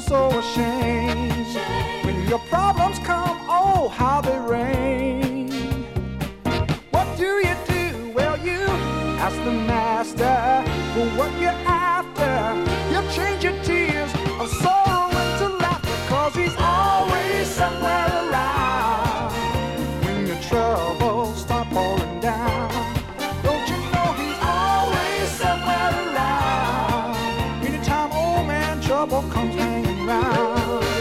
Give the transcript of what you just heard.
so ashamed. When your problems come, oh, how they rain. What do? Well, you ask the master for what you're after. He'll change your tears of sorrow into laughter, 'cause he's always somewhere around when your troubles start pouring down. Don't you know he's always somewhere around anytime old man trouble comes hanging round.